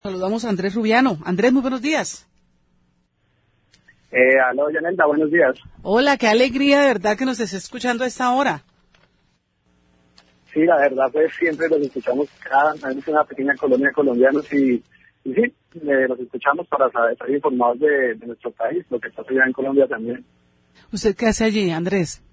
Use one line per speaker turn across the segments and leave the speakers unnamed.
Saludamos a Andrés Rubiano. Andrés, muy buenos días.
Aló, Yanelda, buenos días.
Hola, qué alegría de verdad que nos estés escuchando a esta hora.
Sí, la verdad, pues siempre los escuchamos cada vez una pequeña colonia de colombianos y sí, los escuchamos para estar informados de nuestro país, lo que está allá en Colombia también.
¿Usted qué hace allí, Andrés?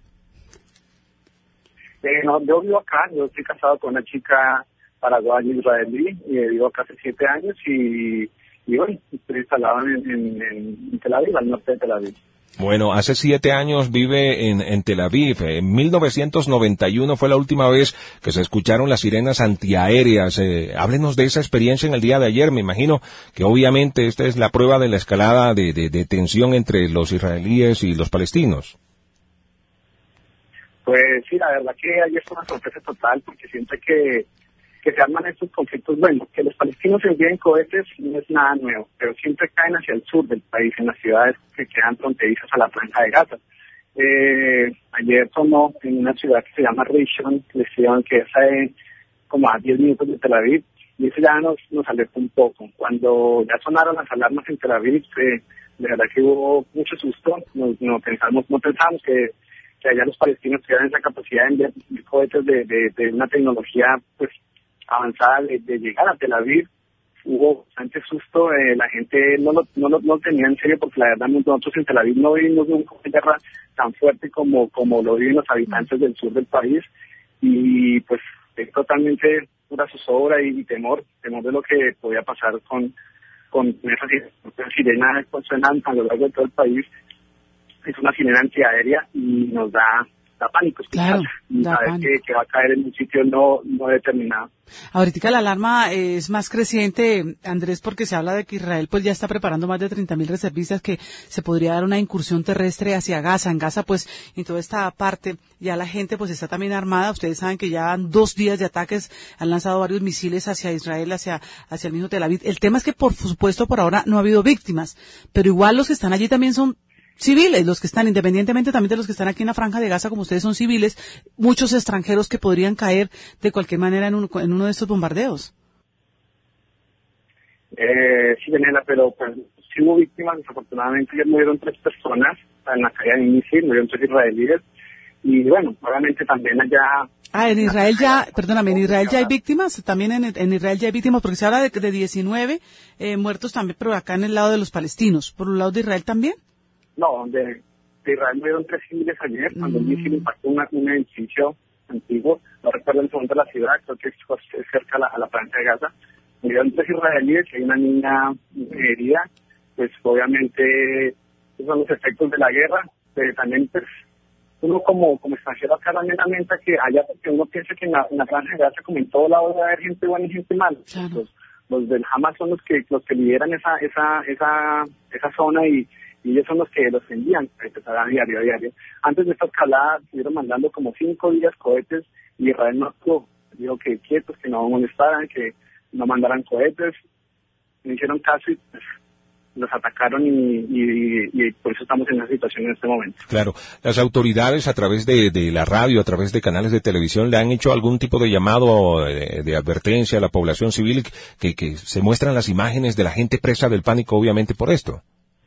No, yo vivo acá, yo estoy casado con una chica paraguaya israelí y vivo acá hace 7 años y bueno, estoy instalado en Tel Aviv, al norte de Tel Aviv.
Bueno, hace 7 años vive en Tel Aviv. En 1991 fue la última vez que se escucharon las sirenas antiaéreas. Háblenos de esa experiencia en el día de ayer. Me imagino que obviamente esta es la prueba de la escalada de tensión entre los israelíes y los palestinos.
Pues sí, la verdad que ayer fue una sorpresa total porque siempre que se arman estos conflictos, bueno, que los palestinos envíen cohetes no es nada nuevo, pero siempre caen hacia el sur del país, en las ciudades que quedan fronterizas a la franja de Gaza. Ayer sonó en una ciudad que se llama Rishon, que es como a 10 minutos de Tel Aviv, y eso ya nos alertó un poco. Cuando ya sonaron las alarmas en Tel Aviv, de verdad que hubo mucho susto, no pensamos que allá los palestinos tuvieran esa capacidad de enviar cohetes de una tecnología pues avanzada de llegar a Tel Aviv. Hubo bastante susto, la gente no lo tenía en serio porque la verdad nosotros en Tel Aviv no vivimos un guerra tan fuerte como lo viven los habitantes del sur del país y pues es totalmente pura zozobra y temor de lo que podía pasar con esas sirenas que suenan a lo largo de todo el país. Es una sirena antiaérea y nos da pánico escuchar y saber que va a caer en un sitio no determinado.
Ahorita la alarma es más creciente, Andrés, porque se habla de que Israel pues ya está preparando más de 30.000 reservistas, que se podría dar una incursión terrestre hacia Gaza. En Gaza pues en toda esta parte ya la gente pues está también armada. Ustedes saben que ya 2 días de ataques han lanzado varios misiles hacia Israel, hacia el mismo Tel Aviv. El tema es que por supuesto por ahora no ha habido víctimas, pero igual los que están allí también son civiles, los que están, independientemente también de los que están aquí en la franja de Gaza, como ustedes son civiles, muchos extranjeros que podrían caer de cualquier manera en uno de estos bombardeos.
Sí, Daniela, pero pues sí hubo víctimas. Desafortunadamente ya murieron 3 personas en la caída de un misil, murieron 3 israelíes y bueno, obviamente también allá.
En Israel ya, perdóname, en Israel ya hay víctimas, también en Israel ya hay víctimas, porque se habla de 19 muertos también, pero acá en el lado de los palestinos, ¿por el lado de Israel también?
No, de Israel murieron 3 civiles ayer cuando un misil impactó un edificio antiguo, no recuerdo el fondo de la ciudad, creo que es cerca a la franja de Gaza. Murieron 3 israelíes y hay una niña herida. Pues obviamente esos son los efectos de la guerra, pero también pues uno como extranjero acá también lamenta que allá, porque uno piensa que en la franja de Gaza, como en todo lado, va a haber gente buena y gente mala.
Claro.
Los del Hamas son los que lideran esa zona y ellos son los que los envían a diario. Antes de esta escalada estuvieron mandando como 5 días cohetes y Israel no actuó. Dijo que quietos, que no molestaran, que no mandaran cohetes. No hicieron caso y pues los atacaron y por eso estamos en esa situación en este momento.
Claro, las autoridades a través de la radio, a través de canales de televisión, ¿le han hecho algún tipo de llamado de advertencia a la población civil que se muestran las imágenes de la gente presa del pánico obviamente por esto?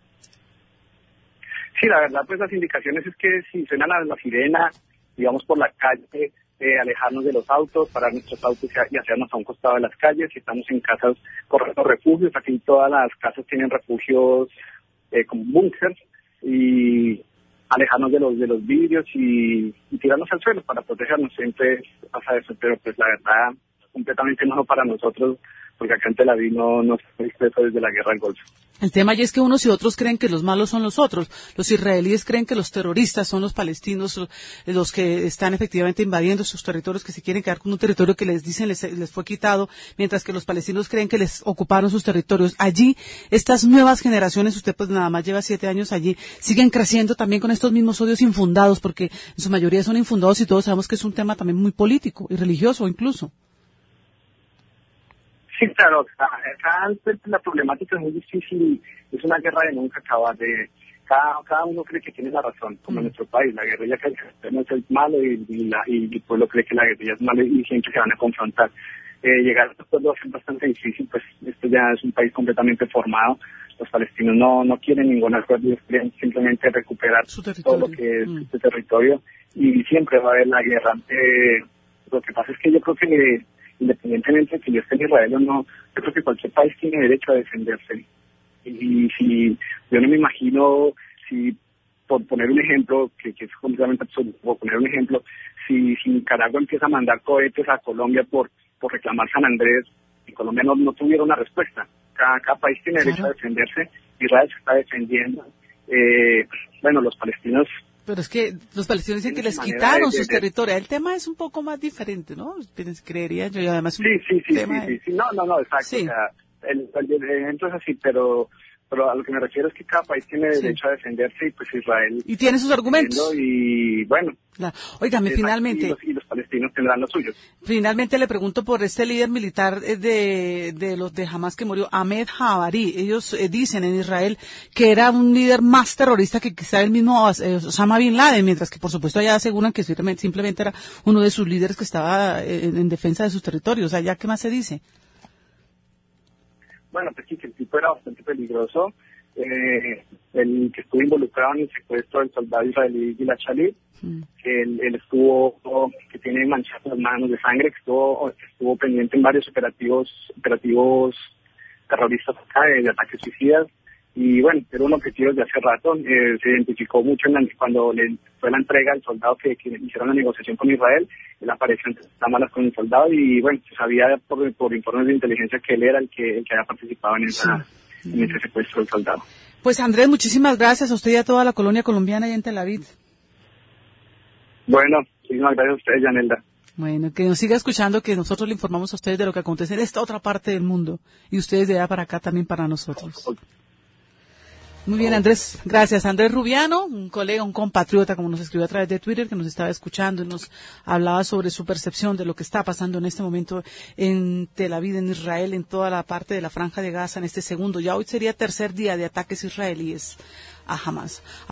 Sí, la verdad, pues las indicaciones es que si suena la sirena, digamos por la calle, alejarnos de los autos, parar nuestros autos y hacernos a un costado de las calles. Si estamos en casas, correr los refugios. Aquí todas las casas tienen refugios como búnkers y alejarnos de los vidrios y tirarnos al suelo para protegernos. Siempre pasa eso, pero pues la verdad, completamente nuevo para nosotros, porque acá en Tel Aviv no se expreso desde la guerra del Golfo.
El tema ya es que unos y otros creen que los malos son los otros. Los israelíes creen que los terroristas son los palestinos, los que están efectivamente invadiendo sus territorios, que se quieren quedar con un territorio que les dicen les fue quitado, mientras que los palestinos creen que les ocuparon sus territorios. Allí, estas nuevas generaciones, usted pues nada más lleva 7 años allí, siguen creciendo también con estos mismos odios infundados, porque en su mayoría son infundados y todos sabemos que es un tema también muy político y religioso incluso.
Sí, claro, acá la problemática es muy difícil, es una guerra de nunca acabar. Cada uno cree que tiene la razón, como en nuestro país. La guerrilla que no es malo y el pueblo cree que la guerrilla es malo y siempre se van a confrontar. llegar a este acuerdo va a ser bastante difícil, pues esto ya es un país completamente formado. Los palestinos no quieren ningún acuerdo, ellos quieren simplemente recuperar todo lo que es este territorio, y siempre va a haber la guerra. Lo que pasa es que yo creo que independientemente de que yo esté en Israel o no, yo creo que cualquier país tiene derecho a defenderse. Y si yo no me imagino, si por poner un ejemplo, que es completamente absurdo, por poner un ejemplo, si Nicaragua empieza a mandar cohetes a Colombia por reclamar San Andrés, y Colombia no tuviera una respuesta. Cada país tiene derecho a defenderse. Israel se está defendiendo. Bueno, los palestinos...
Pero es que los palestinos dicen que les quitaron sus territorios. El tema es un poco más diferente, ¿no? Creería yo, y además
sí. No, exacto. Sí. O sea, el ejemplo es así, pero a lo que me refiero es que cada país tiene derecho a defenderse, y pues Israel...
Y tiene sus argumentos.
Y bueno...
Claro. Óigame, finalmente...
Y los palestinos tendrán los suyos.
Finalmente le pregunto por este líder militar de los de Hamas que murió, Ahmed Javari. Ellos dicen en Israel que era un líder más terrorista que quizá el mismo Osama Bin Laden, mientras que por supuesto allá aseguran que simplemente era uno de sus líderes que estaba en defensa de sus territorios. Allá, ¿qué más se dice?
Bueno, pues sí, que el tipo era bastante peligroso. El que estuvo involucrado en el secuestro del soldado israelí Gilad Shalit, que él estuvo, que tiene manchadas las manos de sangre, que estuvo pendiente en varios operativos terroristas acá, de ataques suicidas. Y bueno, era un objetivo desde hace rato. Se identificó mucho cuando le fue la entrega al soldado que hicieron la negociación con Israel. Él apareció entre cámaras con el soldado, y bueno, se sabía por informes de inteligencia que él era el que había participado en ese secuestro del soldado.
Pues Andrés, muchísimas gracias a usted y a toda la colonia colombiana allá en Tel Aviv.
Bueno, muchísimas gracias a ustedes, Yanelda.
Bueno, que nos siga escuchando, que nosotros le informamos a ustedes de lo que acontece en esta otra parte del mundo, y ustedes de allá para acá también para nosotros. Muy bien, Andrés, gracias. Andrés Rubiano, un colega, un compatriota, como nos escribió a través de Twitter, que nos estaba escuchando y nos hablaba sobre su percepción de lo que está pasando en este momento en Tel Aviv, en Israel, en toda la parte de la Franja de Gaza, en este segundo. Ya hoy sería tercer día de ataques israelíes a Hamas.